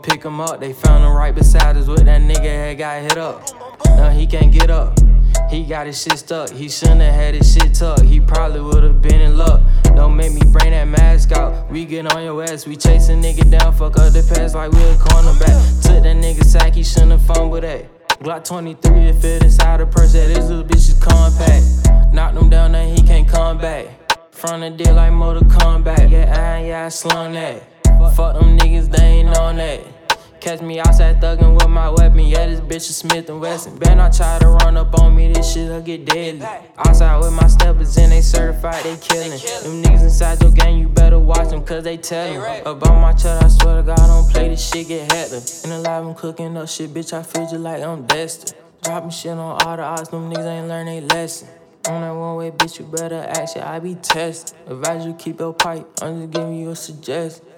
pick him up. They found him right beside us with that nigga had got hit up. No, he can't get up. He got his shit stuck. He shouldn't have had his shit tucked. He probably would've been in luck. Don't make me bring that mask out. We get on your ass. We chase a nigga down. Fuck up the pass like we a cornerback. Took that nigga sack. He shouldn't have fumbled that. Glock 23, it fit inside the purse. That this little bitch is compact. Knocked him down, now he can't come back. Front the deal like Mortal Kombat. Yeah, I slung that. Fuck them niggas, they ain't on that. Catch me outside thuggin' with my weapon. Yeah, this bitch is Smith & Wesson. Better not try to run up on me, this shit'll get deadly. Outside with my steppers and they certified, they killin'. Them niggas inside your gang, you better watch them cause they tellin'. About my chest, I swear to God, I don't play this shit, get hectic. In the lab, I'm cooking up shit, bitch, I feel just like I'm Dexter. Dropping shit on all the odds, them niggas ain't learn they lesson. On that one way, bitch, you better act shit, I be tested. Advise you keep your pipe, I'm just giving you a suggestion.